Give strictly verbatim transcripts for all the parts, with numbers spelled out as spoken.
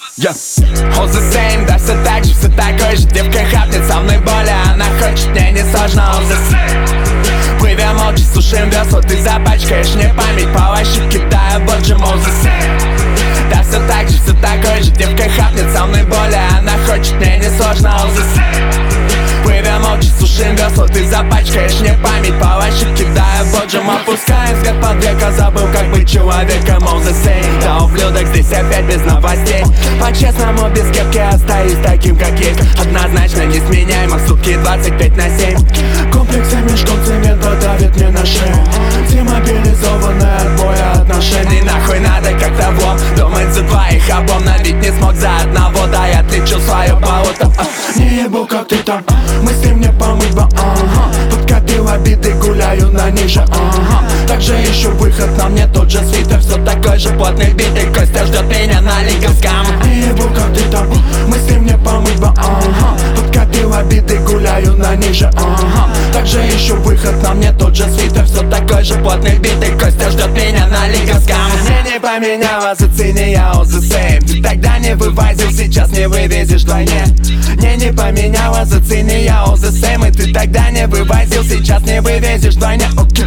Yeah. All the same, да все так же, все такой же. Девка хапнет со мной боли, она хочет, мне не сложно. All the same. Плывем молча, слушаем весла, ты запачкаешь мне память. По лащу кидаю борджем. All the same. Да все так же, все такой же. Девка хапнет со мной боли, она хочет, мне не сложно. All the same. Плывем молча, слушаем весла, ты запачкаешь мне память. По лащу кидаю борджем. Опускаем взгляд под века, забыл, как быть человеком. All the same. Да, ублюдок здесь опять без новостей. По-честному, без кепки остаюсь таким, как есть. Однозначно несменяемо, сутки двадцать пять на семь. Комплексы мешком цемента давит мне на шею. Демобилизованные от боя отношений. Нахуй надо как-то влом думать за двоих обом. Но ведь не смог за одного, да я отличил свое болото. а, Не ебу, как ты там, мысли мне помыть бы, ага. Подкопил обиды, гуляю на ниже, ага. Также ищу выход, на мне тот же свитер. Все такой же плотный битый, Костя ждет меня на лиговском. Не ебу, как ты там, мысли мне помыть бы, ага. Подкопил обиды, гуляю на ниже, ага. Также ищу выход, на мне тот же свитер. Все такой же плотный битый, Костя ждет меня на лиговском. Мне не поменялось, оцени, я all the same. Ты тогда не вывозил, сейчас не вывезешь вдвойне. Мне не поменялось, оцени, я all the same. И ты тогда не вывозил, сейчас не вывезешь вдвойне. Окей.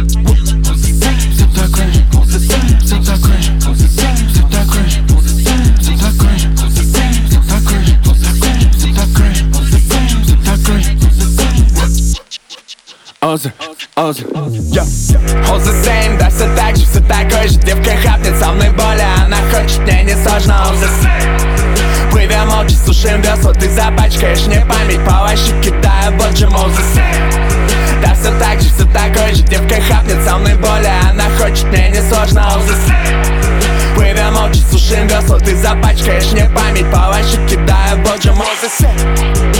Все такой же, all the same. Все такой же, all the same. Все такой же, all the same. Все такой же, all the same. Все такой же, all the same. Все такой же, all the same. Все такой же, all the same. Озы, озы, yeah. All the same, да все так же, все такой же. Девка хапнет со мной боли, она хочет, мне не сложно. All the same. Плывем молча, слушаем весла, ты запачкаешь мне память. По лащу кидаю борджем. All the same. Да все так же, все такой же. Девка хапнет со мной боли, она хочет, мне не сложно. All the same. Плывем молча, слушаем весла, ты запачкаешь мне память. По лащу кидаю борджем. All the same.